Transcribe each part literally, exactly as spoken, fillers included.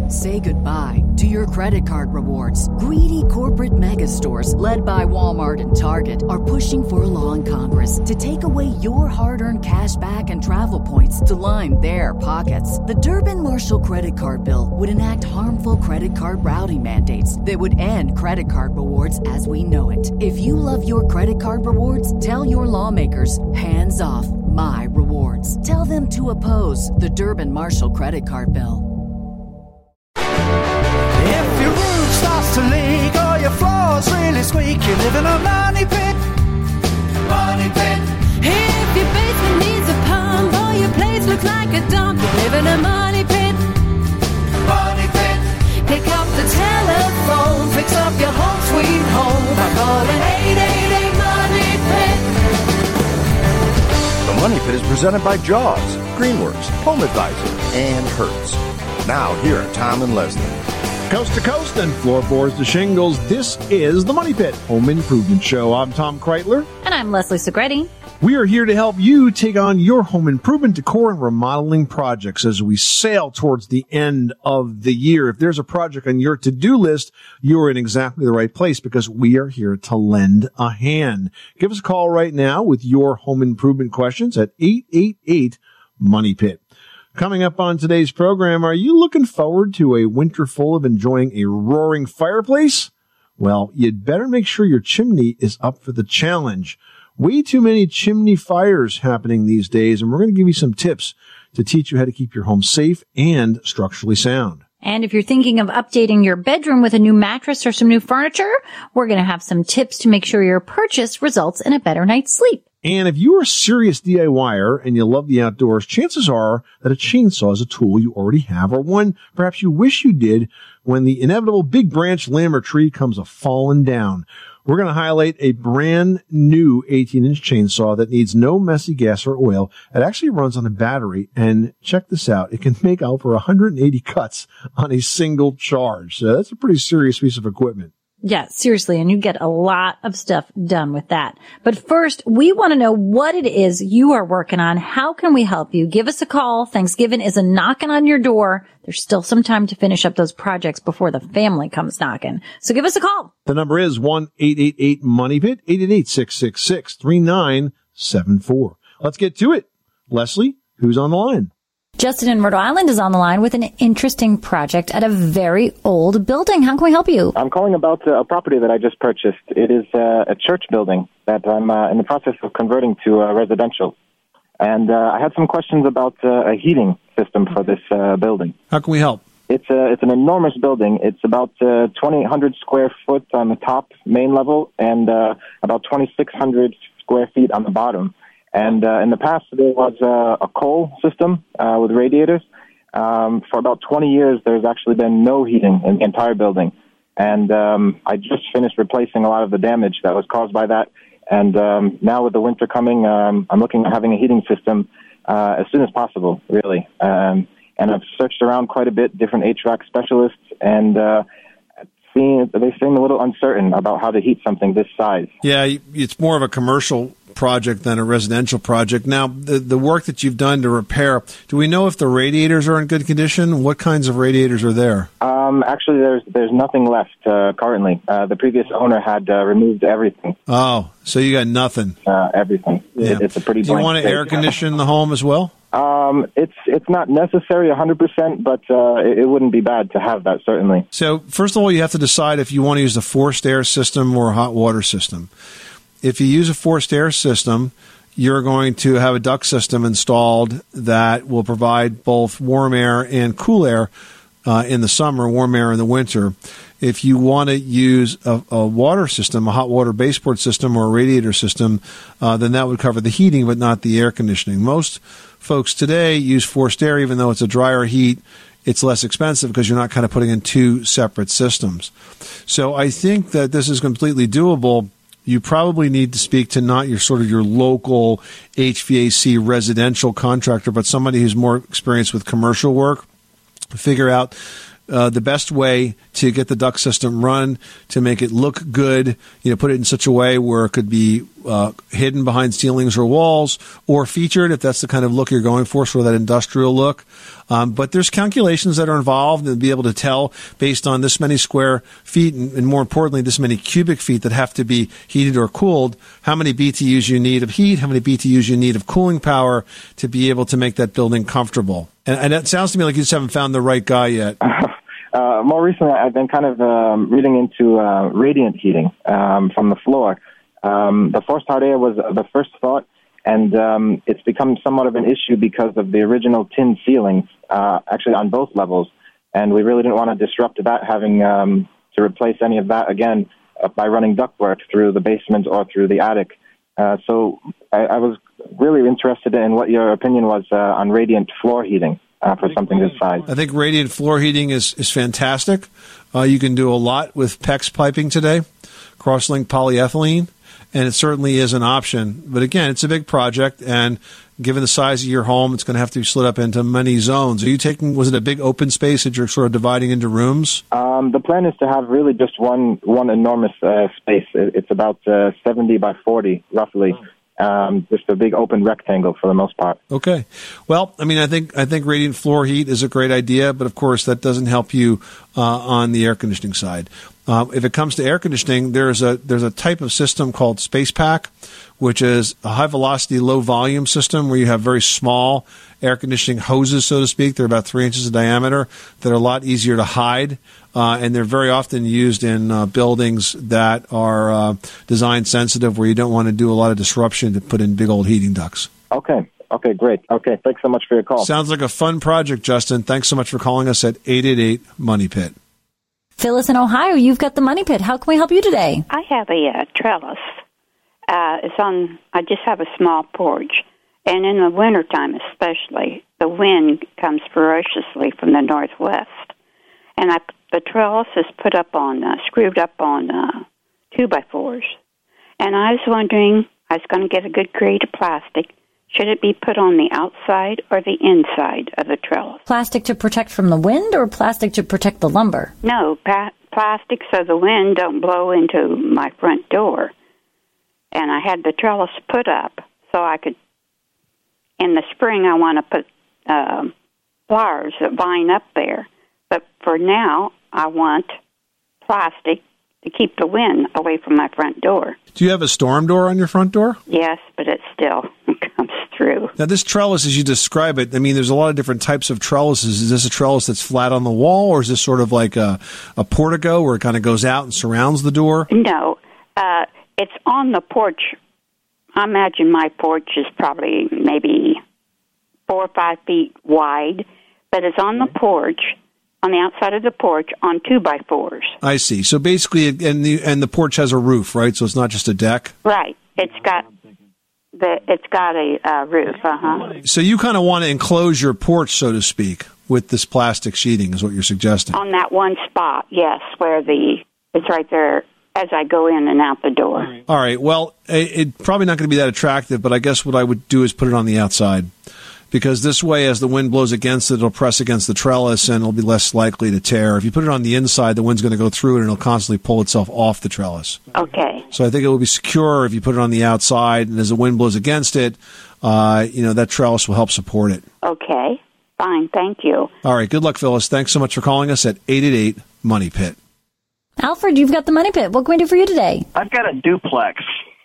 Say goodbye to your credit card rewards. Greedy corporate mega stores, led by Walmart and Target, are pushing for a law in Congress to take away your hard-earned cash back and travel points to line their pockets. The Durbin-Marshall credit card bill would enact harmful credit card routing mandates that would end credit card rewards as we know it. If you love your credit card rewards, tell your lawmakers, hands off my rewards. Tell them to oppose the Durbin-Marshall credit card bill. If your roof starts to leak or your floor's really squeak, you live in a money pit. Money pit. If your basement needs a pump or your place looks like a dump, you live in a money pit. Money pit. Pick up the telephone, fix up your home sweet home by calling eight eight eight money pit. The Money Pit is presented by Jaws, Greenworks, Home Advisor, and Hertz. Now, here are Tom and Leslie. Coast to coast and floorboards to shingles, this is the Money Pit Home Improvement Show. I'm Tom Kreitler. And I'm Leslie Segretti. We are here to help you take on your home improvement, decor, and remodeling projects as we sail towards the end of the year. If there's a project on your to-do list, you're in exactly the right place because we are here to lend a hand. Give us a call right now with your home improvement questions at eight eight eight money pit. Coming up on today's program, are you looking forward to a winter full of enjoying a roaring fireplace? Well, you'd better make sure your chimney is up for the challenge. Way too many chimney fires happening these days, and we're going to give you some tips to teach you how to keep your home safe and structurally sound. And if you're thinking of updating your bedroom with a new mattress or some new furniture, we're going to have some tips to make sure your purchase results in a better night's sleep. And if you're a serious D I Y er and you love the outdoors, chances are that a chainsaw is a tool you already have or one perhaps you wish you did when the inevitable big branch, limb, or tree comes a-falling down. We're going to highlight a brand new eighteen inch chainsaw that needs no messy gas or oil. It actually runs on a battery, and check this out. It can make over one hundred eighty cuts on a single charge. So that's a pretty serious piece of equipment. Yeah, seriously, and you get a lot of stuff done with that. But first, we want to know what it is you are working on. How can we help you? Give us a call. Thanksgiving is a knocking on your door. There's still some time to finish up those projects before the family comes knocking. So give us a call. The number is one eight eight eight money pit, eight eight eight, six six six, three nine seven four. Let's get to it. Leslie, who's on the line? Justin in Rhode Island is on the line with an interesting project at a very old building. How can we help you? I'm calling about uh, a property that I just purchased. It is uh, a church building that I'm uh, in the process of converting to uh, residential. And uh, I had some questions about uh, a heating system for this uh, building. How can we help? It's a, it's an enormous building. It's about uh, twenty-eight hundred square foot on the top main level and uh, about twenty-six hundred square feet on the bottom. And uh, in the past, there was uh, a coal system uh, with radiators. Um, for about twenty years, there's actually been no heating in the entire building. And um, I just finished replacing a lot of the damage that was caused by that. And um, now with the winter coming, um, I'm looking at having a heating system uh, as soon as possible, really. Um, and I've searched around quite a bit, different H V A C specialists, and uh, seeing, they seem a little uncertain about how to heat something this size. Yeah, it's more of a commercial project than a residential project. Now, the the work that you've done to repair, do we know if the radiators are in good condition? What kinds of radiators are there? Um, actually, there's there's nothing left uh, currently. Uh, the previous owner had uh, removed everything. Oh, so you got nothing. Uh, everything. Yeah. It, it's a pretty. Do you want to air condition the home as well? Um, it's it's not necessary one hundred percent, but uh, it, it wouldn't be bad to have that, certainly. So, first of all, you have to decide if you want to use a forced air system or a hot water system. If you use a forced air system, you're going to have a duct system installed that will provide both warm air and cool air uh, in the summer, warm air in the winter. If you want to use a, a water system, a hot water baseboard system or a radiator system, uh, then that would cover the heating but not the air conditioning. Most folks today use forced air, even though it's a drier heat. It's less expensive because you're not kind of putting in two separate systems. So I think that this is completely doable. You probably need to speak to not your sort of your local H V A C residential contractor, but somebody who's more experienced with commercial work. Figure out uh, the best way to get the duct system run, to make it look good, you know, put it in such a way where it could be uh, hidden behind ceilings or walls, or featured if that's the kind of look you're going for, sort of that industrial look. Um, but there's calculations that are involved and be able to tell based on this many square feet and, and more importantly, this many cubic feet that have to be heated or cooled, how many B T Us you need of heat, how many B T Us you need of cooling power to be able to make that building comfortable. And, and it sounds to me like you just haven't found the right guy yet. Uh, more recently, I've been kind of um, reading into uh, radiant heating um, from the floor. Um, the forced hot air was the first thought, and um, it's become somewhat of an issue because of the original tin ceilings, uh, actually on both levels, and we really didn't want to disrupt that, having um, to replace any of that again uh, by running ductwork through the basement or through the attic. Uh, so I, I was really interested in what your opinion was uh, on radiant floor heating. Uh, for something this size. I think radiant floor heating is, is fantastic. Uh, you can do a lot with PEX piping today, cross-linked polyethylene, and it certainly is an option. But again, it's a big project, and given the size of your home, it's going to have to be split up into many zones. Are you taking, was it a big open space that you're sort of dividing into rooms? Um, the plan is to have really just one one enormous uh, space. It's about uh, seventy by forty, roughly. Um, just a big open rectangle for the most part. Okay. Well, I mean, I think I think radiant floor heat is a great idea, but of course that doesn't help you uh, on the air conditioning side. Um, if it comes to air conditioning, there's a there's a type of system called SpacePack, which is a high velocity, low volume system where you have very small air conditioning hoses, so to speak. They're about three inches in diameter. That are a lot easier to hide. Uh, and they're very often used in uh, buildings that are uh, design sensitive, where you don't want to do a lot of disruption to put in big old heating ducts. Okay. Okay, great. Okay, thanks so much for your call. Sounds like a fun project, Justin. Thanks so much for calling us at eight eight eight, money pit. Phyllis in Ohio, you've got the Money Pit. How can we help you today? I have a uh, trellis. Uh, it's on. I just have a small porch. And in the wintertime especially, the wind comes ferociously from the northwest. And I, the trellis is put up on, uh, screwed up on uh, two by fours. And I was wondering, I was going to get a good grade of plastic. Should it be put on the outside or the inside of the trellis? Plastic to protect from the wind or plastic to protect the lumber? No, pa- plastic so the wind don't blow into my front door. And I had the trellis put up so I could, in the spring I want to put uh, flowers that vine up there. But for now, I want plastic to keep the wind away from my front door. Do you have a storm door on your front door? Yes, but it still comes through. Now, this trellis, as you describe it, I mean, there's a lot of different types of trellises. Is this a trellis that's flat on the wall, or is this sort of like a, a portico where it kind of goes out and surrounds the door? No, uh, it's on the porch. I imagine my porch is probably maybe four or five feet wide, but it's on the porch, on the outside of the porch, on two by fours. I see. So basically, and the and the porch has a roof, right? So it's not just a deck. Right. It's got the it's got a uh, roof. Uh huh. So you kind of want to enclose your porch, so to speak, with this plastic sheeting, is what you're suggesting. On that one spot, yes, where the it's right there as I go in and out the door. All right. Well, it, it probably not going to be that attractive, but I guess what I would do is put it on the outside. Because this way, as the wind blows against it, it'll press against the trellis and it'll be less likely to tear. If you put it on the inside, the wind's going to go through it and it'll constantly pull itself off the trellis. Okay. So I think it will be secure if you put it on the outside, and as the wind blows against it, uh, you know, that trellis will help support it. Okay. Fine. Thank you. All right. Good luck, Phyllis. Thanks so much for calling us at eight eight eight, money pit. Alfred, you've got the Money Pit. What can we do for you today? I've got a duplex.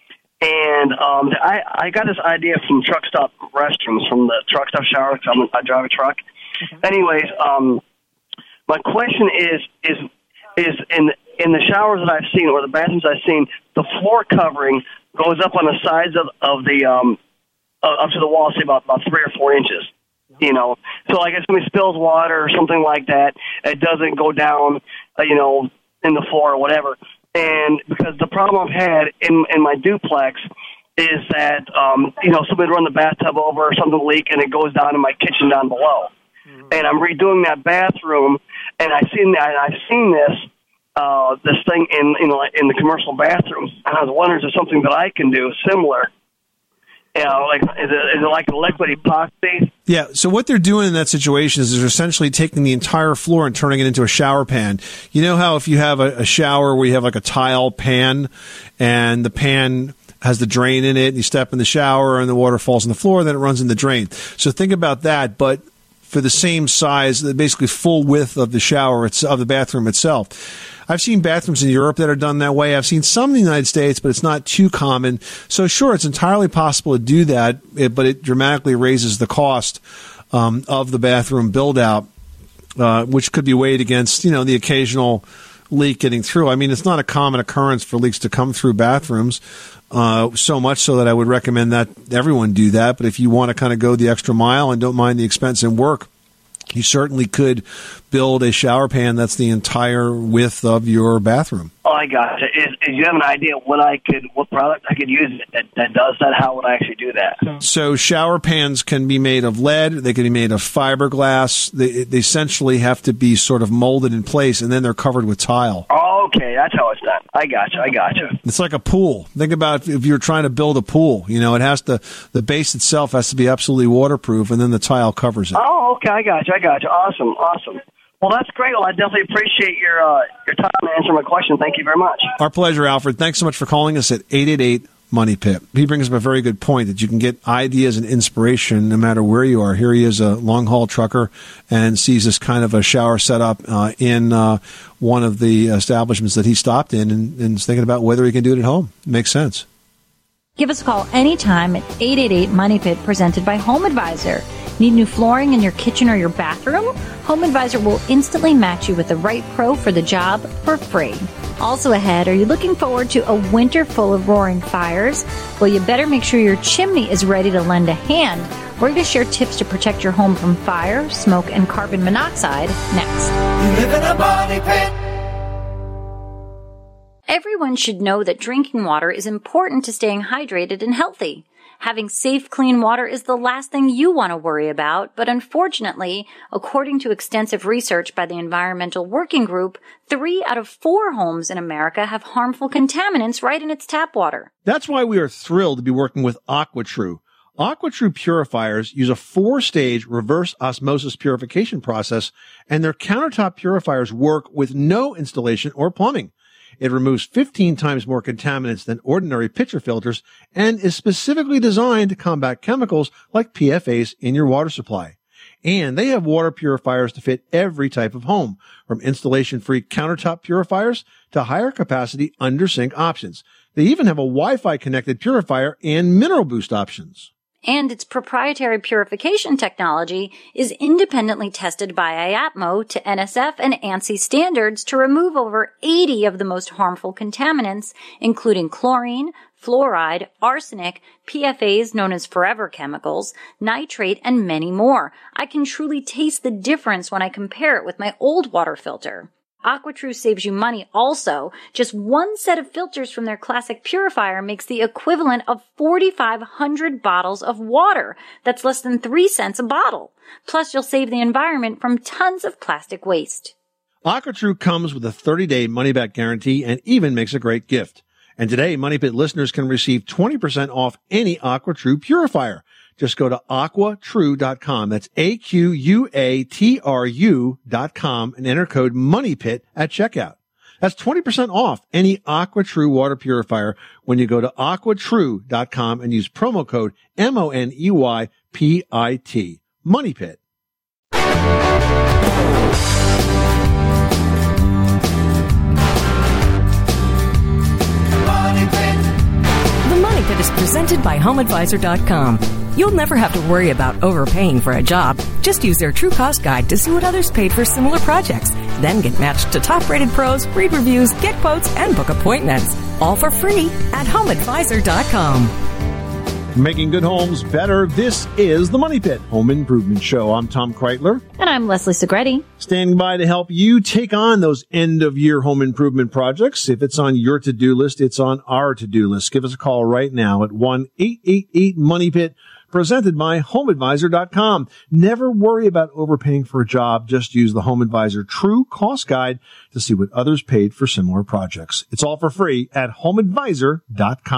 And um, I, I got this idea from truck stop restrooms, from the truck stop shower, because I'm, I drive a truck. Mm-hmm. Anyways, um, my question is, is is in in the showers that I've seen, or the bathrooms I've seen, the floor covering goes up on the sides of, of the, um, up to the wall, say about, about three or four inches. You know, so like if somebody spills water or something like that, it doesn't go down, uh, you know, in the floor or whatever. And because the problem I've had in in my duplex is that, um, you know, somebody run the bathtub over or something leak and it goes down in my kitchen down below. Mm-hmm. And I'm redoing that bathroom, and I've seen that, and I've seen this, uh, this thing in, in, in the commercial bathrooms. And I was wondering if there's something that I can do similar You know, like, is it, is it like a liquid epoxy? Yeah, so what they're doing in that situation is they're essentially taking the entire floor and turning it into a shower pan. You know how if you have a, a shower where you have like a tile pan and the pan has the drain in it, and you step in the shower and the water falls on the floor, then it runs in the drain. So think about that, but for the same size, the basically full width of the shower, it's, of the bathroom itself. I've seen bathrooms in Europe that are done that way. I've seen some in the United States, but it's not too common. So sure, it's entirely possible to do that, but it dramatically raises the cost um, of the bathroom build-out, uh, which could be weighed against, you know, the occasional leak getting through. I mean, it's not a common occurrence for leaks to come through bathrooms, uh, so much so that I would recommend that everyone do that. But if you want to kind of go the extra mile and don't mind the expense and work, you certainly could build a shower pan that's the entire width of your bathroom. Oh, I gotcha. Is, is you have an idea what I could, what product I could use that, that does that? How would I actually do that? So shower pans can be made of lead. They can be made of fiberglass. They, they essentially have to be sort of molded in place, and then they're covered with tile. Oh, okay. That's how it's done. I gotcha. I gotcha. It's like a pool. Think about if you're trying to build a pool. You know, it has to, the base itself has to be absolutely waterproof, and then the tile covers it. Oh, okay. I gotcha. I gotcha. Awesome. Awesome. Well, that's great. Well, I definitely appreciate your uh, your time to answer my question. Thank you very much. Our pleasure, Alfred. Thanks so much for calling us at eight eight eight Money Pit. He brings up a very good point that you can get ideas and inspiration no matter where you are. Here he is, a long-haul trucker, and sees this kind of a shower setup uh, in uh, one of the establishments that he stopped in, and, and is thinking about whether he can do it at home. It makes sense. Give us a call anytime at eight eight eight Money Pit, presented by Home Advisor. Need new flooring in your kitchen or your bathroom? Home Advisor will instantly match you with the right pro for the job for free. Also ahead, are you looking forward to a winter full of roaring fires? Well, you better make sure your chimney is ready to lend a hand. We're going to share tips to protect your home from fire, smoke, and carbon monoxide next. You live in a money pit. Everyone should know that drinking water is important to staying hydrated and healthy. Having safe, clean water is the last thing you want to worry about, but unfortunately, according to extensive research by the Environmental Working Group, three out of four homes in America have harmful contaminants right in its tap water. That's why we are thrilled to be working with AquaTrue. AquaTrue purifiers use a four-stage reverse osmosis purification process, and their countertop purifiers work with no installation or plumbing. It removes fifteen times more contaminants than ordinary pitcher filters and is specifically designed to combat chemicals like P F As in your water supply. And they have water purifiers to fit every type of home, from installation-free countertop purifiers to higher capacity under-sink options. They even have a Wi-Fi connected purifier and mineral boost options. And its proprietary purification technology is independently tested by I A T M O to N S F and ANSI standards to remove over eighty of the most harmful contaminants, including chlorine, fluoride, arsenic, P F As known as forever chemicals, nitrate, and many more. I can truly taste the difference when I compare it with my old water filter. AquaTrue saves you money also. Just one set of filters from their classic purifier makes the equivalent of forty-five hundred bottles of water. That's less than three cents a bottle. Plus, you'll save the environment from tons of plastic waste. AquaTrue comes with a thirty-day money-back guarantee and even makes a great gift. And today, Money Pit listeners can receive twenty percent off any AquaTrue purifier. Just go to aqua true dot com. That's A Q U A T R U dot com and enter code MONEYPIT at checkout. That's twenty percent off any AquaTrue water purifier when you go to aqua true dot com and use promo code M O N E Y P I T. MONEYPIT. The Money Pit is presented by home advisor dot com. You'll never have to worry about overpaying for a job. Just use their True Cost Guide to see what others paid for similar projects. Then get matched to top-rated pros, read reviews, get quotes, and book appointments. All for free at home advisor dot com. Making good homes better. This is the Money Pit Home Improvement Show. I'm Tom Kreitler. And I'm Leslie Segretti. Standing by to help you take on those end-of-year home improvement projects. If it's on your to-do list, it's on our to-do list. Give us a call right now at one eight eight eight Money Pit, presented by home advisor dot com. Never worry about overpaying for a job. Just use the Home Advisor True Cost Guide to see what others paid for similar projects. It's all for free at home advisor dot com.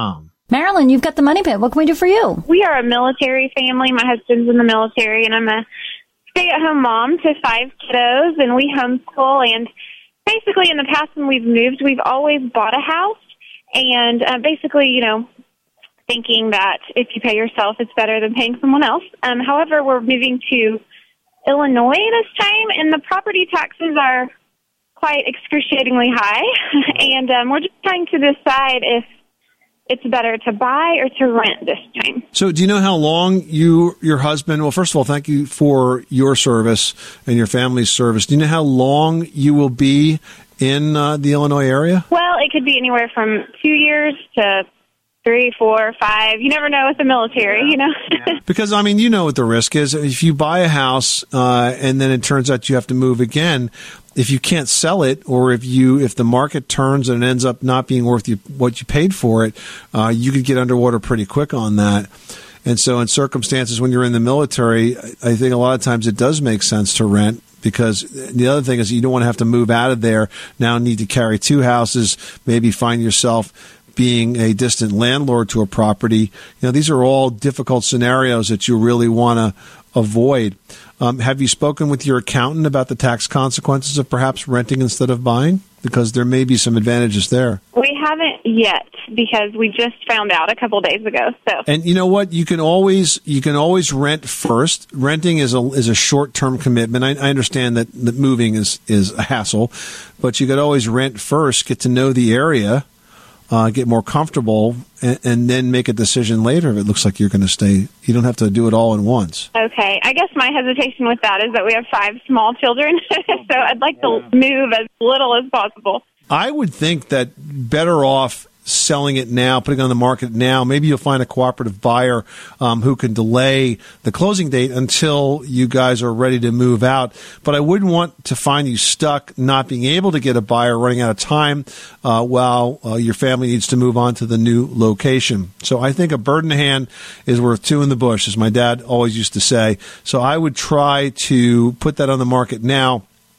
Marilyn, you've got the money pit. What can we do for you? We are a military family. My husband's in the military, and I'm a stay-at-home mom to five kiddos, and we homeschool. And basically, in the past when we've moved, we've always bought a house, and uh, basically, you know, thinking that if you pay yourself, it's better than paying someone else. Um, however, we're moving to Illinois this time, and the property taxes are quite excruciatingly high, and um, we're just trying to decide if it's better to buy or to rent this time. So do you know how long you, your husband, well, first of all, thank you for your service and your family's service. Do you know how long you will be in uh, the Illinois area? Well, it could be anywhere from two years to three, four, five. You never know with the military, you know. Because, I mean, you know what the risk is. If you buy a house uh, and then it turns out you have to move again, if you can't sell it, or if you if the market turns and it ends up not being worth you, what you paid for it, uh, you could get underwater pretty quick on that. And so in circumstances when you're in the military, I think a lot of times it does make sense to rent, because the other thing is you don't want to have to move out of there, now need to carry two houses, maybe find yourself being a distant landlord to a property. You know, these are all difficult scenarios that you really want to avoid. Um, have you spoken with your accountant about the tax consequences of perhaps renting instead of buying? Because there may be some advantages there. We haven't yet, because we just found out a couple days ago. So, and you know what? You can always you can always rent first. Renting is a is a short term commitment. I, I understand that, that moving is is a hassle, but you could always rent first, get to know the area, Uh, get more comfortable, and, and then make a decision later if it looks like you're going to stay. You don't have to do it all at once. Okay. I guess my hesitation with that is that we have five small children, so I'd like to move as little as possible. I would think that better off selling it now, putting it on the market now. Maybe you'll find a cooperative buyer um, who can delay the closing date until you guys are ready to move out. But I wouldn't want to find you stuck not being able to get a buyer, running out of time uh, while uh, your family needs to move on to the new location. So I think a bird in the hand is worth two in the bush, as my dad always used to say. So I would try to put that on the market now,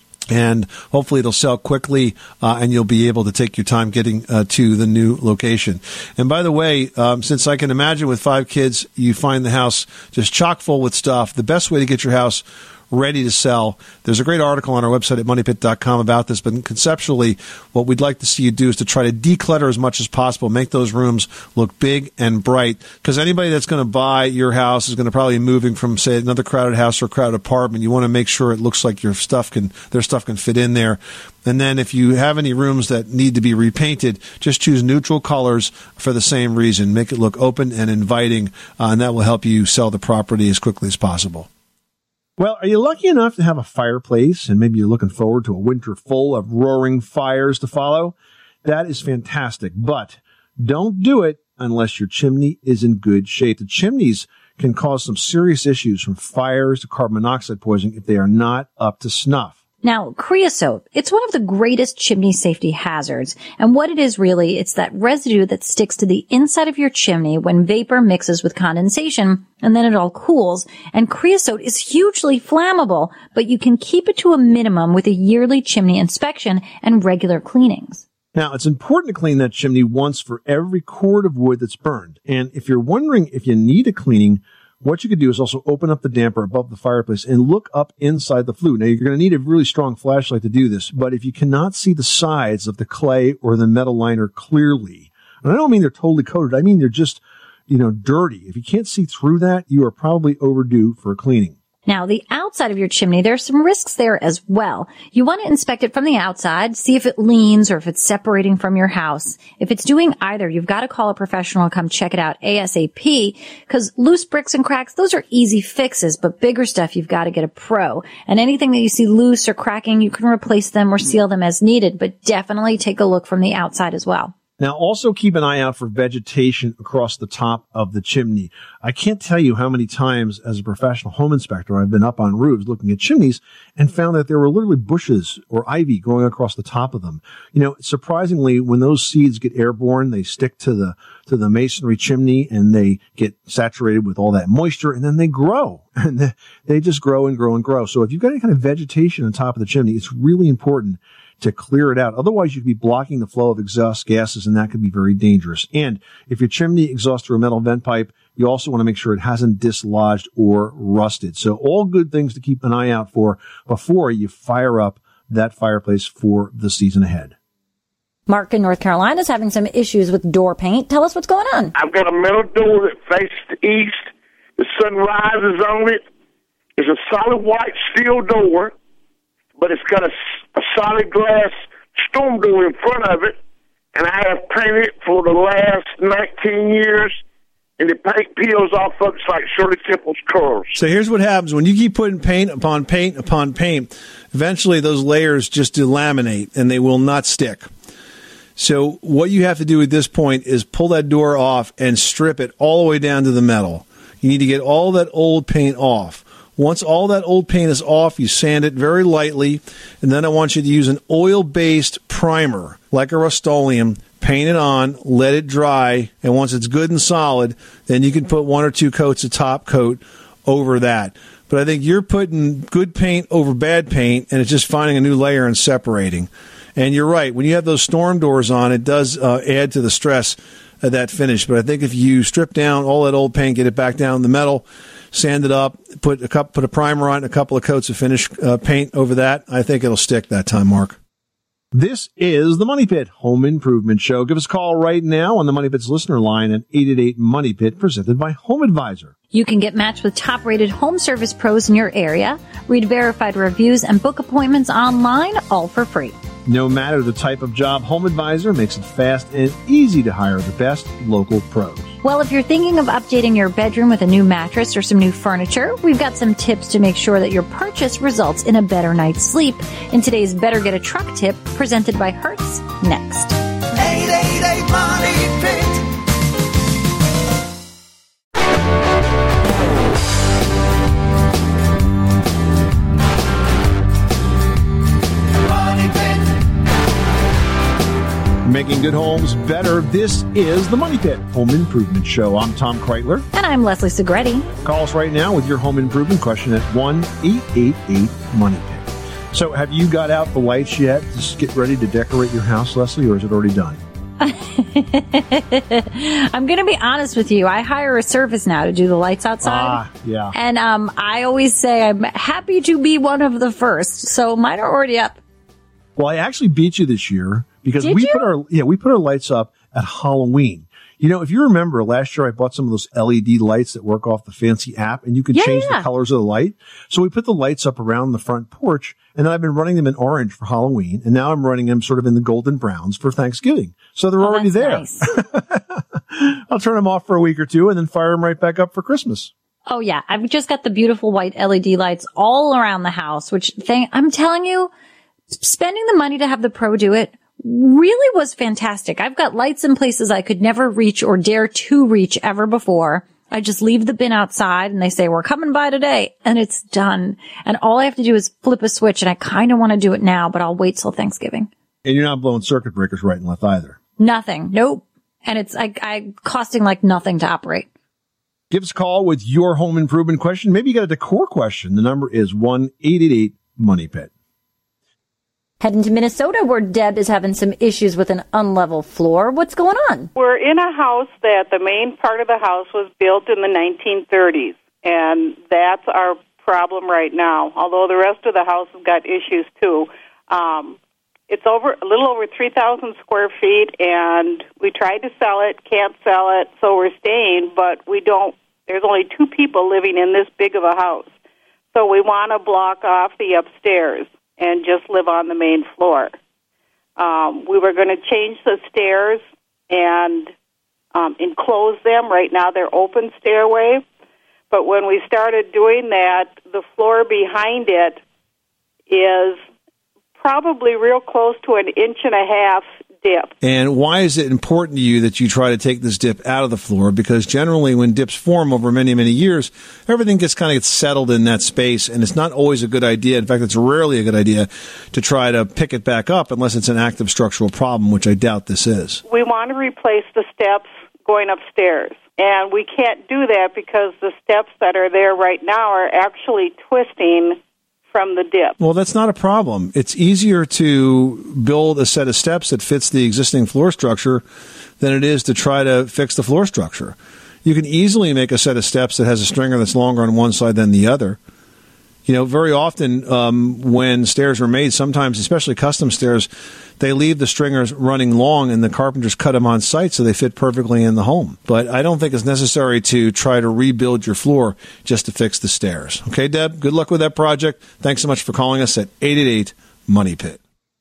and hopefully it'll sell quickly, uh, and you'll be able to take your time getting uh, to the new location. And by the way, um, since I can imagine with five kids, you find the house just chock full with stuff, the best way to get your house ready to sell. There's a great article on our website at money pit dot com about this, but conceptually, what we'd like to see you do is to try to declutter as much as possible, make those rooms look big and bright, because anybody that's going to buy your house is going to probably be moving from, say, another crowded house or a crowded apartment. You want to make sure it looks like your stuff can, their stuff can fit in there. And then if you have any rooms that need to be repainted, just choose neutral colors for the same reason. Make it look open and inviting, uh, and that will help you sell the property as quickly as possible. Well, are you lucky enough to have a fireplace, and maybe you're looking forward to a winter full of roaring fires to follow? That is fantastic, but don't do it unless your chimney is in good shape. The chimneys can cause some serious issues, from fires to carbon monoxide poisoning, if they are not up to snuff. Now, creosote, it's one of the greatest chimney safety hazards. And what it is really, it's that residue that sticks to the inside of your chimney when vapor mixes with condensation, and then it all cools. And creosote is hugely flammable, but you can keep it to a minimum with a yearly chimney inspection and regular cleanings. Now, it's important to clean that chimney once for every cord of wood that's burned. And if you're wondering if you need a cleaning, what you could do is also open up the damper above the fireplace and look up inside the flue. Now, you're going to need a really strong flashlight to do this, but if you cannot see the sides of the clay or the metal liner clearly, and I don't mean they're totally coated, I mean they're just, you know, dirty. If you can't see through that, you are probably overdue for a cleaning. Now, the outside of your chimney, there's some risks there as well. You want to inspect it from the outside, see if it leans or if it's separating from your house. If it's doing either, you've got to call a professional and come check it out ASAP, because loose bricks and cracks, those are easy fixes, but bigger stuff, you've got to get a pro. And anything that you see loose or cracking, you can replace them or seal them as needed, but definitely take a look from the outside as well. Now, also keep an eye out for vegetation across the top of the chimney. I can't tell you how many times as a professional home inspector I've been up on roofs looking at chimneys and found that there were literally bushes or ivy growing across the top of them. You know, surprisingly, when those seeds get airborne, they stick to the to the masonry chimney and they get saturated with all that moisture, and then they grow. And they just grow and grow and grow. So if you've got any kind of vegetation on top of the chimney, it's really important to clear it out. Otherwise, you could be blocking the flow of exhaust gases, and that could be very dangerous. And if your chimney exhausts through a metal vent pipe, you also want to make sure it hasn't dislodged or rusted. So all good things to keep an eye out for before you fire up that fireplace for the season ahead. Mark in North Carolina is having some issues with door paint. Tell us what's going on. I've got a metal door that faces the east. The sun rises on it. It's a solid white steel door, but it's got a, a solid glass storm door in front of it, and I have painted for the last nineteen years, and the paint peels off of it like Shirley Temple's curls. So here's what happens. When you keep putting paint upon paint upon paint, eventually those layers just delaminate, and they will not stick. So what you have to do at this point is pull that door off and strip it all the way down to the metal. You need to get all that old paint off. Once all that old paint is off, you sand it very lightly, and then I want you to use an oil-based primer, like a Rust-Oleum, paint it on, let it dry, and once it's good and solid, then you can put one or two coats of top coat over that. But I think you're putting good paint over bad paint, and it's just finding a new layer and separating. And you're right. When you have those storm doors on, it does uh, add to the stress of that finish. But I think if you strip down all that old paint, get it back down the metal, sand it up, put a cup, put a primer on, a couple of coats of finish uh, paint over that, I think it'll stick that time, Mark. This is the Money Pit Home Improvement Show. Give us a call right now on the Money Pit's listener line at eight eight eight, MONEY PIT, presented by Home Advisor. You can get matched with top-rated home service pros in your area, read verified reviews, and book appointments online, all for free. No matter the type of job, Home Advisor makes it fast and easy to hire the best local pros. Well, if you're thinking of updating your bedroom with a new mattress or some new furniture, we've got some tips to make sure that your purchase results in a better night's sleep. In today's Better Get a Truck tip, presented by Hertz, next. eight eight eight, MONEY PIT. Making good homes better. This is the Money Pit Home Improvement Show. I'm Tom Kreitler. And I'm Leslie Segretti. Call us right now with your home improvement question at one eight eight eight, MONEY PIT. So have you got out the lights yet to get ready to decorate your house, Leslie, or is it already done? I'm going to be honest with you. I hire a service now to do the lights outside. Ah, yeah. And um, I always say I'm happy to be one of the first. So mine are already up. Well, I actually beat you this year because Did we you? put our yeah we put our lights up at Halloween. You know, if you remember last year, I bought some of those L E D lights that work off the fancy app, and you can Yeah, change yeah. the colors of the light. So we put the lights up around the front porch, and then I've been running them in orange for Halloween, and now I'm running them sort of in the golden browns for Thanksgiving. So they're Oh, already that's there. nice. I'll turn them off for a week or two, and then fire them right back up for Christmas. Oh, yeah. I've just got the beautiful white L E D lights all around the house, which thing, I'm telling you, spending the money to have the pro do it really was fantastic. I've got lights in places I could never reach or dare to reach ever before. I just leave the bin outside and they say, we're coming by today, and it's done. And all I have to do is flip a switch, and I kind of want to do it now, but I'll wait till Thanksgiving. And you're not blowing circuit breakers right and left either. Nothing. Nope. And it's I, I costing like nothing to operate. Give us a call with your home improvement question. Maybe you got a decor question. The number is one eight eight eight, MONEY PIT. Heading to Minnesota, where Deb is having some issues with an unlevel floor. What's going on? We're in a house that the main part of the house was built in the nineteen thirties, and that's our problem right now, although the rest of the house has got issues too. Um, it's over a little over three thousand square feet, and we tried to sell it, can't sell it, so we're staying, but we don't. There's only two people living in this big of a house, so we want to block off the upstairs and just live on the main floor. Um, we were going to change the stairs and um, enclose them. Right now they're open stairway. But when we started doing that, the floor behind it is probably real close to an inch and a half dip. And why is it important to you that you try to take this dip out of the floor? Because generally when dips form over many, many years, everything gets kind of gets settled in that space, and it's not always a good idea. In fact, it's rarely a good idea to try to pick it back up unless it's an active structural problem, which I doubt this is. We want to replace the steps going upstairs, and we can't do that because the steps that are there right now are actually twisting from the dip. Well, that's not a problem. It's easier to build a set of steps that fits the existing floor structure than it is to try to fix the floor structure. You can easily make a set of steps that has a stringer that's longer on one side than the other. You know, very often um, when stairs are made, sometimes, especially custom stairs, they leave the stringers running long and the carpenters cut them on site so they fit perfectly in the home. But I don't think it's necessary to try to rebuild your floor just to fix the stairs. Okay, Deb, good luck with that project. Thanks so much for calling us at eight eight eight, money pit.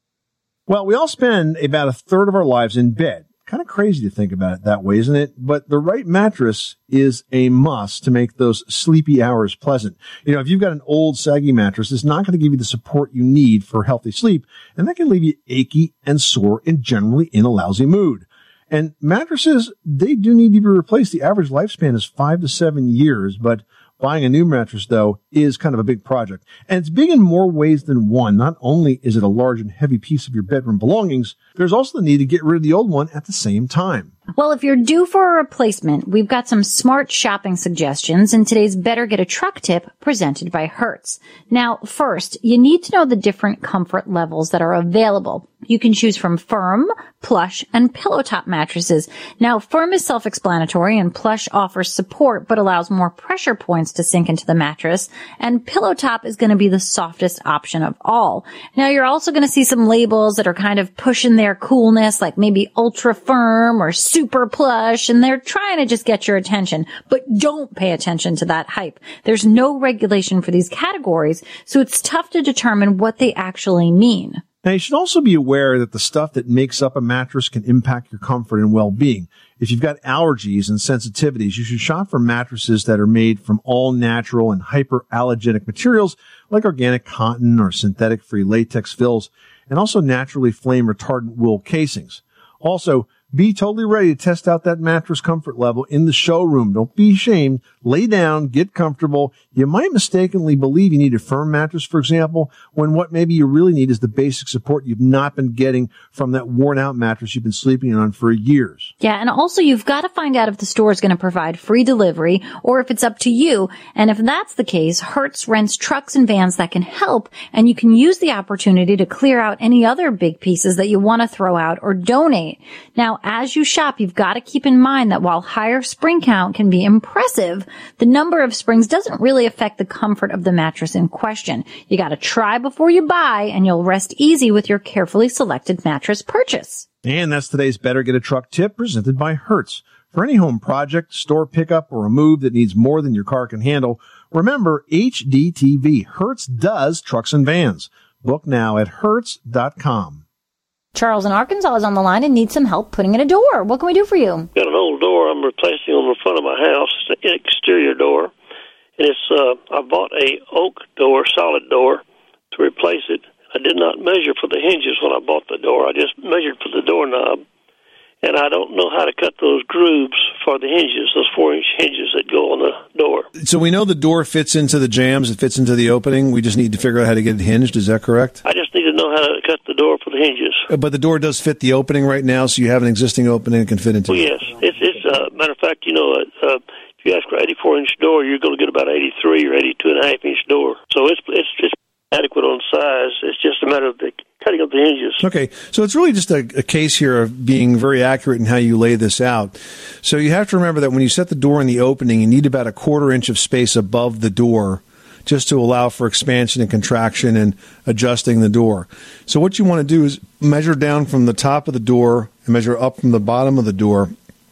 Well, we all spend about a third of our lives in bed. Kind of crazy to think about it that way, isn't it? But the right mattress is a must to make those sleepy hours pleasant. You know, if you've got an old saggy mattress, it's not going to give you the support you need for healthy sleep, and that can leave you achy and sore and generally in a lousy mood. And mattresses, they do need to be replaced. The average lifespan is five to seven years, but buying a new mattress, though, is kind of a big project. And it's big in more ways than one. Not only is it a large and heavy piece of your bedroom belongings, there's also the need to get rid of the old one at the same time. Well, if you're due for a replacement, we've got some smart shopping suggestions in today's Better Get a Truck tip presented by Hertz. Now, first, you need to know the different comfort levels that are available. You can choose from firm, plush, and pillow top mattresses. Now, firm is self-explanatory and plush offers support but allows more pressure points to sink into the mattress, and pillow top is going to be the softest option of all. Now, you're also going to see some labels that are kind of pushing their coolness, like maybe ultra firm or super plush, and they're trying to just get your attention. But don't pay attention to that hype. There's no regulation for these categories, so it's tough to determine what they actually mean. Now, you should also be aware that the stuff that makes up a mattress can impact your comfort and well-being. If you've got allergies and sensitivities, you should shop for mattresses that are made from all natural and hyperallergenic materials like organic cotton or synthetic-free latex fills, and also naturally flame-retardant wool casings. Also, be totally ready to test out that mattress comfort level in the showroom. Don't be ashamed. Lay down, get comfortable. You might mistakenly believe you need a firm mattress, for example, when what maybe you really need is the basic support you've not been getting from that worn-out mattress you've been sleeping on for years. Yeah, and also you've got to find out if the store is going to provide free delivery or if it's up to you. And if that's the case, Hertz rents trucks and vans that can help, and you can use the opportunity to clear out any other big pieces that you want to throw out or donate. Now, as you shop, you've got to keep in mind that while higher spring count can be impressive, the number of springs doesn't really affect the comfort of the mattress in question. You got to try before you buy, and you'll rest easy with your carefully selected mattress purchase. And that's today's Better Get a Truck tip presented by Hertz. For any home project, store pickup, or a move that needs more than your car can handle, remember H D T V. Hertz does trucks and vans. Book now at Hertz dot com. Charles in Arkansas is on the line and needs some help putting in a door. What can we do for you? Got an old door I'm replacing on the front of my house. It's an exterior door. And it's, uh, I bought a oak door, solid door, to replace it. I did not measure for the hinges when I bought the door. I just measured for the doorknob. And I don't know how to cut those grooves for the hinges, those four-inch hinges that go on the door. So we know the door fits into the jambs, it fits into the opening. We just need to figure out how to get it hinged. Is that correct? I just need to know how to cut the door for the hinges. But the door does fit the opening right now, so you have an existing opening it can fit into. Well, yes. It's, it's uh, matter of fact, you know, uh, if you ask for an eighty-four inch door, you're going to get about eighty-three or eighty-two and a half inch door. So it's it's just adequate on size. It's just a matter of the cutting up the hinges. Okay, so it's really just a, a case here of being very accurate in how you lay this out. So you have to remember that when you set the door in the opening, you need about a quarter inch of space above the door just to allow for expansion and contraction and adjusting the door. So what you want to do is measure down from the top of the door and measure up from the bottom of the door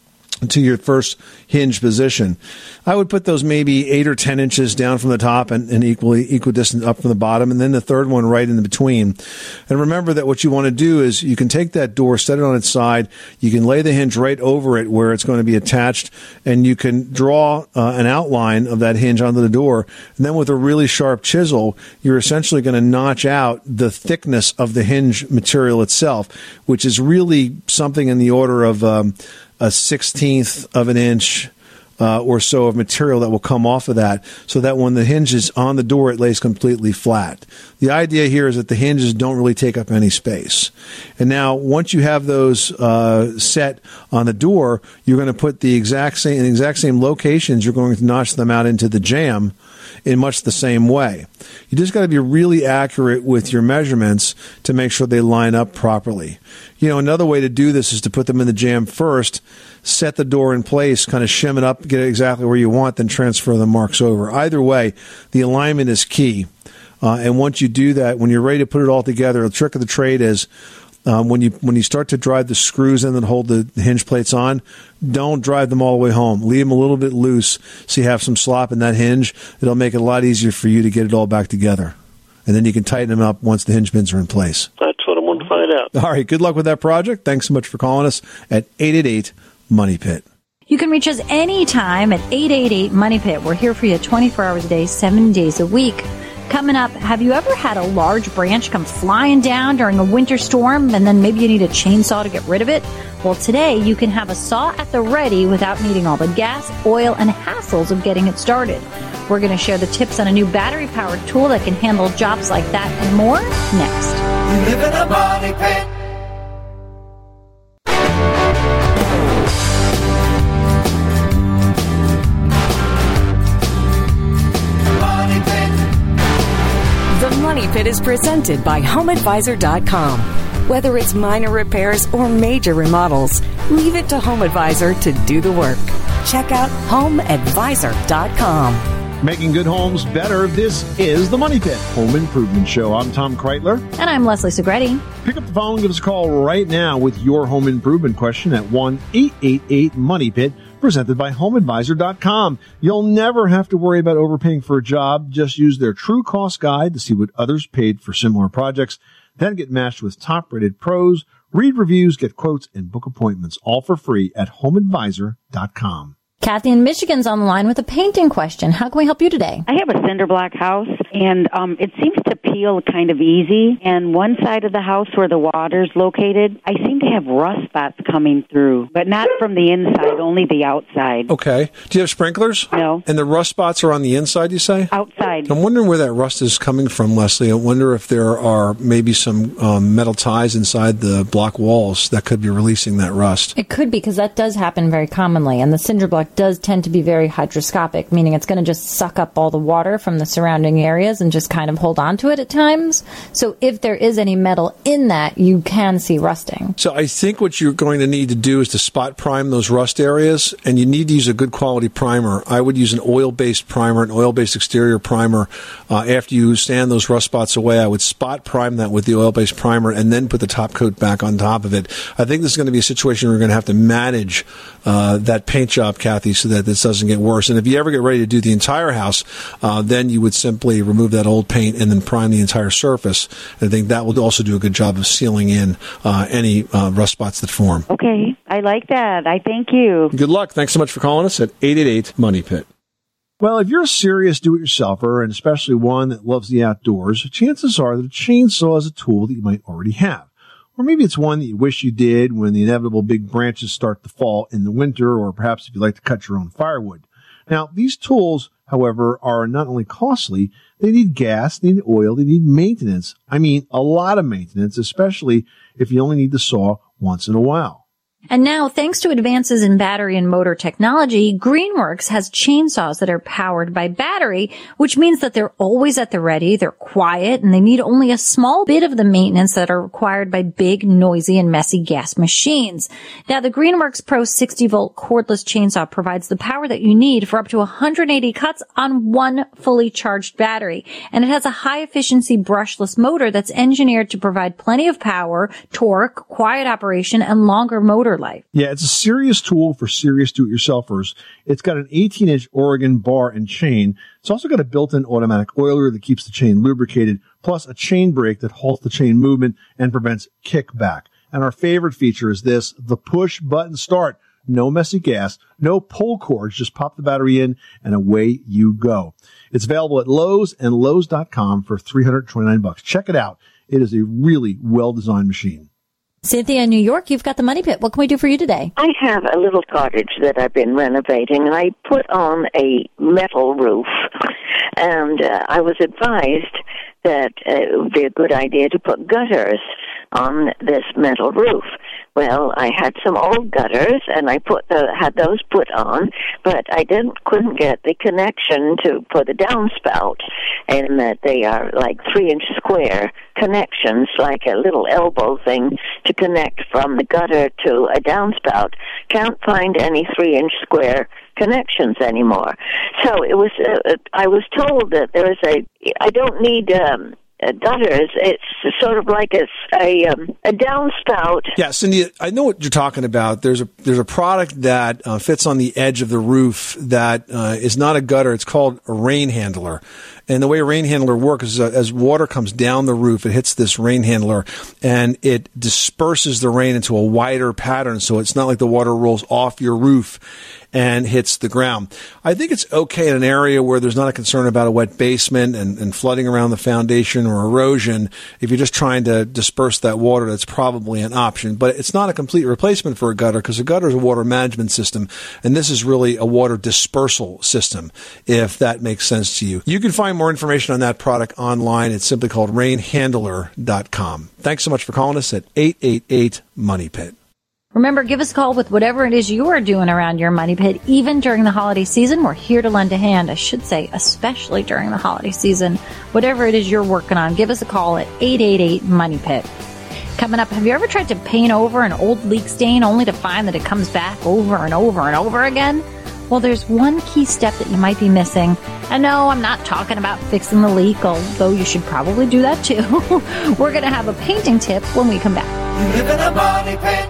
to your first hinge position. I would put those maybe eight or ten inches down from the top and, and equally equidistant up from the bottom, and then the third one right in between. And remember that what you want to do is you can take that door, set it on its side, you can lay the hinge right over it where it's going to be attached, and you can draw uh, an outline of that hinge onto the door. And then with a really sharp chisel, you're essentially going to notch out the thickness of the hinge material itself, which is really something in the order of um, a sixteenth of an inch uh, or so of material that will come off of that, so that when the hinge is on the door, it lays completely flat. The idea here is that the hinges don't really take up any space. And now, once you have those uh, set on the door, you're going to put the exact same in the exact same locations. You're going to notch them out into the jamb. in much the same way. You just got to be really accurate with your measurements to make sure they line up properly. You know, another way to do this is to put them in the jamb first, set the door in place, kind of shim it up, get it exactly where you want, then transfer the marks over. Either way, the alignment is key. Uh, and once you do that, when you're ready to put it all together, the trick of the trade is um, when you when you start to drive the screws in that hold the hinge plates on, don't drive them all the way home. Leave them a little bit loose so you have some slop in that hinge. It'll make it a lot easier for you to get it all back together. And then you can tighten them up once the hinge pins are in place. That's what I wanted to find out. All right, good luck with that project. Thanks so much for calling us at eight eight eight, money pit. You can reach us anytime at eight eight eight, money pit. We're here for you twenty-four hours a day, seven days a week. Coming up, have you ever had a large branch come flying down during a winter storm and then maybe you need a chainsaw to get rid of it? Well, today you can have a saw at the ready without needing all the gas, oil, and hassles of getting it started. We're going to share the tips on a new battery-powered tool that can handle jobs like that and more next. You live in a money pit. The Money Pit is presented by home advisor dot com. Whether it's minor repairs or major remodels, leave it to HomeAdvisor to do the work. Check out home advisor dot com. Making good homes better. This is the Money Pit Home Improvement Show. I'm Tom Kreitler. And I'm Leslie Segretti. Pick up the phone and give us a call right now with your home improvement question at one eight eight eight, money pit. Presented by home advisor dot com. You'll never have to worry about overpaying for a job. Just use their true cost guide to see what others paid for similar projects. Then get matched with top-rated pros, read reviews, get quotes, and book appointments, all for free at home advisor dot com. Kathy in Michigan's on the line with a painting question. How can we help you today? I have a cinder block house, and um, it seems to peel kind of easy. And one side of the house where the water's located, I seem to have rust spots coming through, but not from the inside, only the outside. Okay. Do you have sprinklers? No. And the rust spots are on the inside, you say? Outside. I'm wondering where that rust is coming from, Leslie. I wonder if there are maybe some um, metal ties inside the block walls that could be releasing that rust. It could be, because that does happen very commonly, and the cinder block does tend to be very hydroscopic, meaning it's going to just suck up all the water from the surrounding areas and just kind of hold on to it at times. So if there is any metal in that, you can see rusting. So I think what you're going to need to do is to spot prime those rust areas, and you need to use a good quality primer. I would use an oil-based primer, an oil-based exterior primer. Uh, after you sand those rust spots away, I would spot prime that with the oil-based primer and then put the top coat back on top of it. I think this is going to be a situation where we're going to have to manage uh, that paint job, Kathy, so that this doesn't get worse. And if you ever get ready to do the entire house, uh, then you would simply remove that old paint and then prime the entire surface. And I think that will also do a good job of sealing in uh, any uh, rust spots that form. Okay, I like that. I thank you. Good luck. Thanks so much for calling us at eight eight eight, money pit. Well, if you're a serious do-it-yourselfer, and especially one that loves the outdoors, chances are that a chainsaw is a tool that you might already have. Or maybe it's one that you wish you did when the inevitable big branches start to fall in the winter, or perhaps if you like to cut your own firewood. Now, these tools, however, are not only costly, they need gas, they need oil, they need maintenance. I mean, a lot of maintenance, especially if you only need the saw once in a while. And now, thanks to advances in battery and motor technology, Greenworks has chainsaws that are powered by battery, which means that they're always at the ready, they're quiet, and they need only a small bit of the maintenance that are required by big, noisy, and messy gas machines. Now, the Greenworks Pro sixty volt cordless chainsaw provides the power that you need for up to one hundred eighty cuts on one fully charged battery. And it has a high-efficiency brushless motor that's engineered to provide plenty of power, torque, quiet operation, and longer motor life. Yeah, it's a serious tool for serious do-it-yourselfers. It's got an eighteen inch Oregon bar and chain. It's also got a built-in automatic oiler that keeps the chain lubricated, plus a chain brake that halts the chain movement and prevents kickback. And our favorite feature is this, the push-button start. No messy gas, no pull cords, just pop the battery in and away you go. It's available at Lowe's and Lowe's dot com for three hundred twenty-nine bucks. Check it out. It is a really well-designed machine. Cynthia in New York, you've got the Money Pit. What can we do for you today? I have a little cottage that I've been renovating, and I put on a metal roof, and uh, I was advised that uh, it would be a good idea to put gutters on this metal roof. Well, I had some old gutters, and I put the, had those put on, but I didn't couldn't get the connection to for the downspout, and that they are like three-inch square connections, like a little elbow thing to connect from the gutter to a downspout. Can't find any three-inch square connections anymore. So it was. Uh, I was told that there is a. I don't need. Um, Uh, gutters. It's sort of like a a, um, a downspout. Yeah, Cindy, I know what you're talking about. There's a there's a product that uh, fits on the edge of the roof that uh, is not a gutter. It's called a rain handler. And the way a rain handler works is uh, as water comes down the roof, it hits this rain handler and it disperses the rain into a wider pattern. So it's not like the water rolls off your roof and hits the ground. I think it's okay in an area where there's not a concern about a wet basement and, and flooding around the foundation or erosion. If you're just trying to disperse that water, that's probably an option. But it's not a complete replacement for a gutter, because a gutter is a water management system, and this is really a water dispersal system, if that makes sense to you. You can find more information on that product online. It's simply called rain handler dot com. Thanks so much for calling us at eight eight eight money pit. Remember, give us a call with whatever it is you are doing around your money pit. Even during the holiday season, we're here to lend a hand. I should say, especially during the holiday season. Whatever it is you're working on, give us a call at eight eight eight money pit. Coming up, have you ever tried to paint over an old leak stain only to find that it comes back over and over and over again? Well, there's one key step that you might be missing. And no, I'm not talking about fixing the leak, although you should probably do that too. We're going to have a painting tip when we come back. You live in a money pit.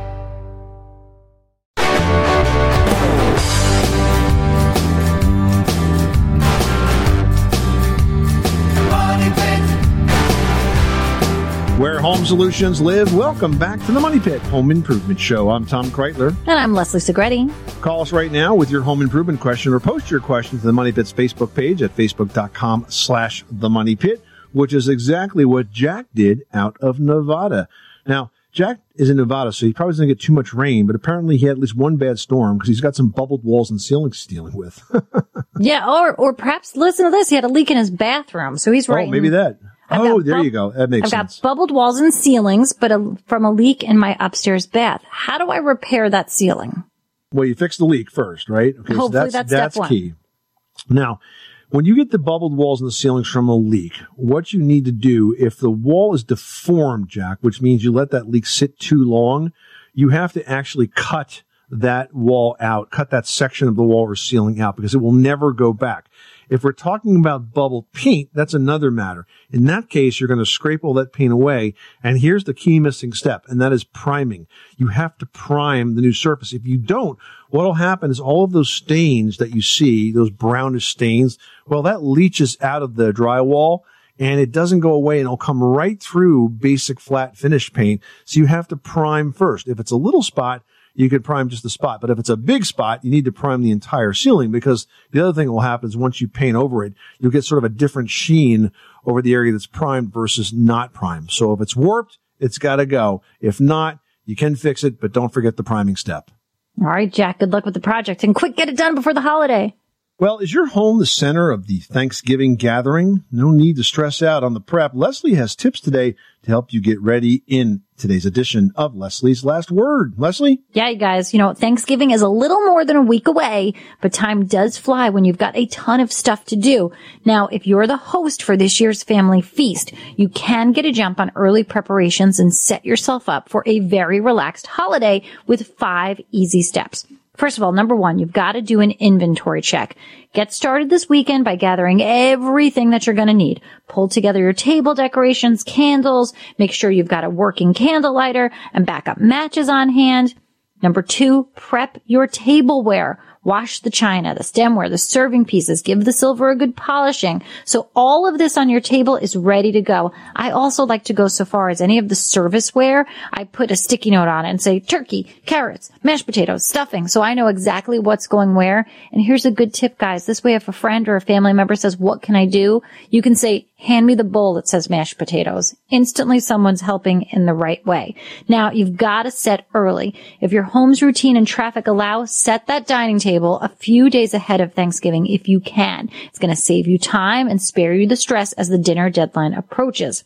Where home solutions live. Welcome back to the Money Pit Home Improvement Show. I'm Tom Kreitler. And I'm Leslie Segretti. Call us right now with your home improvement question, or post your question to the Money Pit's Facebook page at facebook.com slash the Money Pit, which is exactly what Jack did out of Nevada. Now, Jack is in Nevada, so he probably doesn't get too much rain, but apparently he had at least one bad storm because he's got some bubbled walls and ceilings he's dealing with. Yeah, or or perhaps, listen to this, he had a leak in his bathroom, so he's right. Oh, maybe that. I've oh, there bub- you go. That makes I've sense. I've got bubbled walls and ceilings, but a, from a leak in my upstairs bath. How do I repair that ceiling? Well, you fix the leak first, right? Okay, Hopefully so that's, that's that's step one. key. Now, when you get the bubbled walls and the ceilings from a leak, what you need to do, if the wall is deformed, Jack, which means you let that leak sit too long, you have to actually cut that wall out, cut that section of the wall or ceiling out, because it will never go back. If we're talking about bubble paint, that's another matter. In that case, you're going to scrape all that paint away. And here's the key missing step, and that is priming. You have to prime the new surface. If you don't, what will happen is all of those stains that you see, those brownish stains, well, that leaches out of the drywall, and it doesn't go away, and it'll come right through basic flat finish paint. So you have to prime first. If it's a little spot, you could prime just the spot. But if it's a big spot, you need to prime the entire ceiling, because the other thing that will happen is once you paint over it, you'll get sort of a different sheen over the area that's primed versus not primed. So if it's warped, it's got to go. If not, you can fix it, but don't forget the priming step. All right, Jack, good luck with the project, and quick, get it done before the holiday. Well, is your home the center of the Thanksgiving gathering? No need to stress out on the prep. Leslie has tips today to help you get ready in today's edition of Leslie's Last Word. Leslie? Yeah, you guys, you know, Thanksgiving is a little more than a week away, but time does fly when you've got a ton of stuff to do. Now, if you're the host for this year's family feast, you can get a jump on early preparations and set yourself up for a very relaxed holiday with five easy steps. First of all, number one, you've got to do an inventory check. Get started this weekend by gathering everything that you're going to need. Pull together your table decorations, candles, make sure you've got a working candle lighter and backup matches on hand. Number two, prep your tableware. Wash the china, the stemware, the serving pieces. Give the silver a good polishing. So all of this on your table is ready to go. I also like to go so far as any of the serviceware, I put a sticky note on it and say turkey, carrots, mashed potatoes, stuffing. So I know exactly what's going where. And here's a good tip, guys. This way, if a friend or a family member says, what can I do? You can say, hand me the bowl that says mashed potatoes. Instantly, someone's helping in the right way. Now, you've got to set early. If your home's routine and traffic allow, set that dining table a few days ahead of Thanksgiving if you can. It's going to save you time and spare you the stress as the dinner deadline approaches.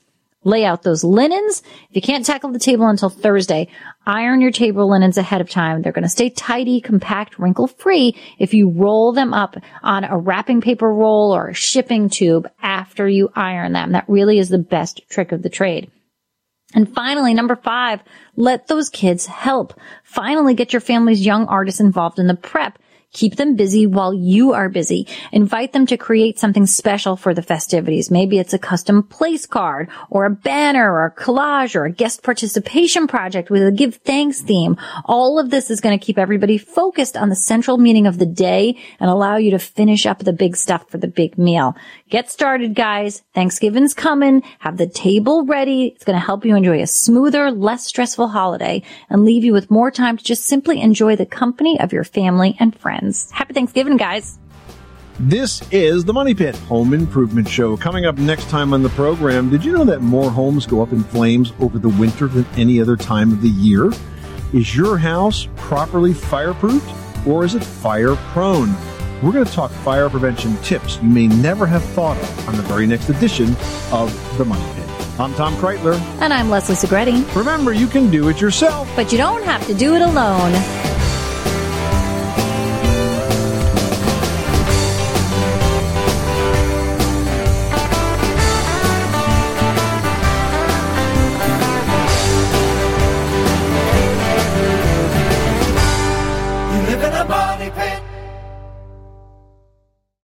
Lay out those linens. If you can't tackle the table until Thursday, iron your table linens ahead of time. They're going to stay tidy, compact, wrinkle-free if you roll them up on a wrapping paper roll or a shipping tube after you iron them. That really is the best trick of the trade. And finally, number five, let those kids help. Finally, get your family's young artists involved in the prep. Keep them busy while you are busy. Invite them to create something special for the festivities. Maybe it's a custom place card or a banner or a collage or a guest participation project with a give thanks theme. All of this is going to keep everybody focused on the central meaning of the day and allow you to finish up the big stuff for the big meal. Get started, guys. Thanksgiving's coming. Have the table ready. It's going to help you enjoy a smoother, less stressful holiday and leave you with more time to just simply enjoy the company of your family and friends. Happy Thanksgiving, guys. This is the Money Pit Home Improvement Show. Coming up next time on the program, did you know that more homes go up in flames over the winter than any other time of the year? Is your house properly fireproofed or is it fire prone? We're going to talk fire prevention tips you may never have thought of on the very next edition of the Money Pit. I'm Tom Kreitler. And I'm Leslie Segretti. Remember, you can do it yourself, but you don't have to do it alone.